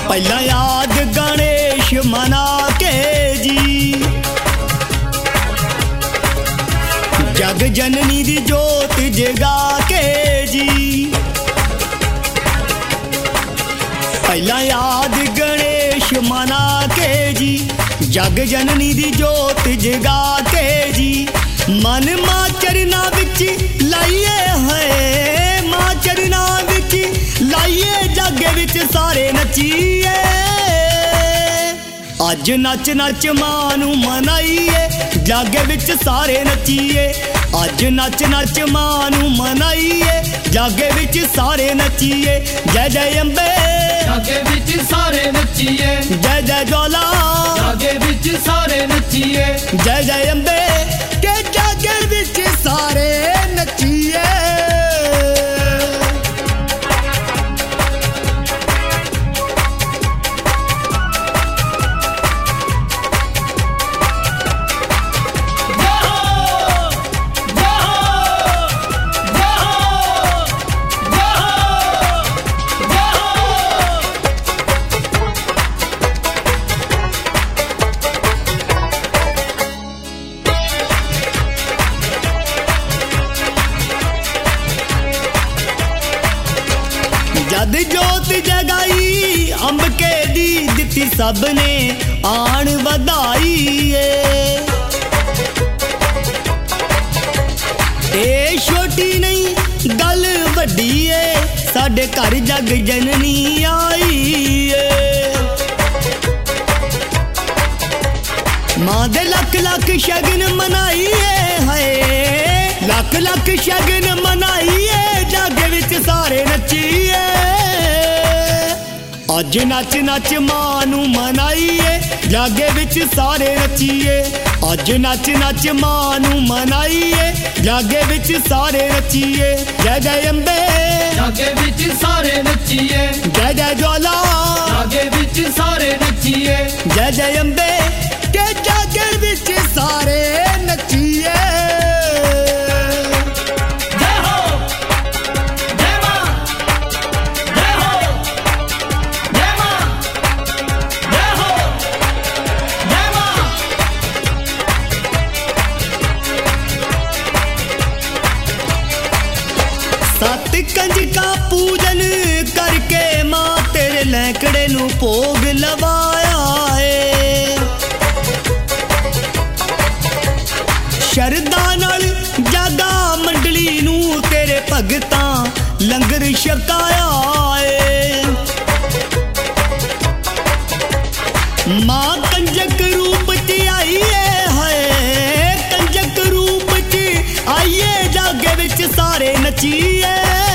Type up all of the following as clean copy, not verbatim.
पहला याद गणेश मना के जी, जग जननी दी जोत जगा के जी। पहला याद गणेश मना के जी, जग जननी दी जोत जगा के जी। मन मां चरना विच लाइए है, मां चरना विच लाइए, जागे विच सारे नचीए। अज नच नच मां नू मनाइए, जागे विच सारे नचीए। अज नच नच मां नू मनाइए, जागे विच सारे नचीए। जय जय अम्बे, जागे विच सारे नचीए। जय जय ज्वाला, जागे विच सारे नचीए। जय जय अम्बे, के जागे विच सारे नचीए। जद जोत जगाई अंब के दी दिती सबने आन वधाई ए छोटी नहीं गल वड्डी है, साडे घर जग जननी आई मां दे लख लख शगन मनाइए है, लख लख शगन मनाइए, जागे विच सारे नचीए। अज नच नच मां नू मनाइए, जागे विच सारे नचीए। अज नच नच मां नू मनाइए, जागे विच सारे नचीए। जय जय अम्बे, जागे विच सारे नचीए। जय जय ज्वाला, जागे विच सारे नचीए। जय जय अम्बे, के जागे विच सारे नचीए। सत कंजका पूजन करके मां तेरे लैकड़े नू भोग लवाया है, शरदा नाल जागा मंडली नू तेरे भगतां लंगर छकाया है। मां कंजक रूप च आईए है, कंजक रूप च आईए, जागे विच सारे नचीए।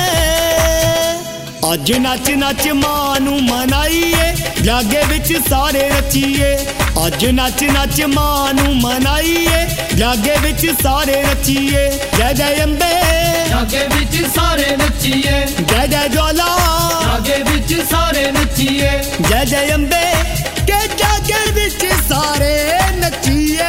अज नच नच मां नू मनाइए, जागे विच सारे नचीए। अज नच नच मां नू मनाइए, जागे विच सारे नचीए। जय जय अम्बे, जागे विच सारे नचीए। जय जय ज्वाला, जागे विच सारे नचीए। जय जय अम्बे, के जागे विच सारे नचीए।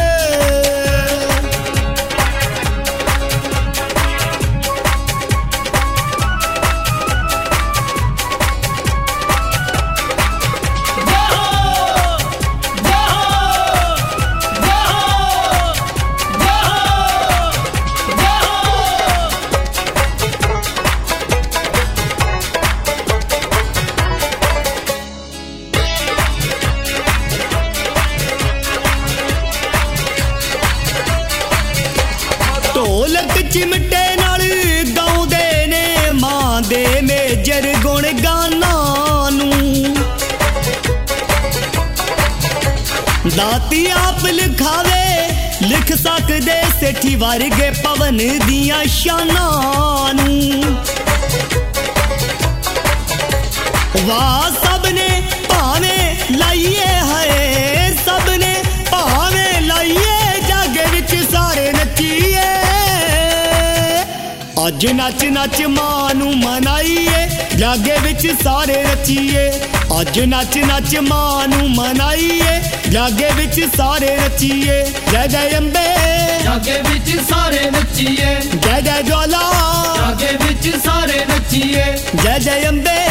ढोलक चिमटे नाल गाउंदे ने मां दे मेजर गुण गाना नू, दाती आप लिखावे लिख सकदे सेठी वर्गे पवन दियां शानां नू। वाह सबने भावे लाइए है, सबने भावे लाइए, जागे विच सारे नचीए। अज नच नच मां नू मनाइए, जागे विच सारे नचीए। अज नच नच मां नू मनाइए, जागे विच सारे नचीए। जय जय अम्बे, जागे विच सारे नचीए। जय जय ज्वाला, जागे विच सारे नचीए। जय जय अम्बे,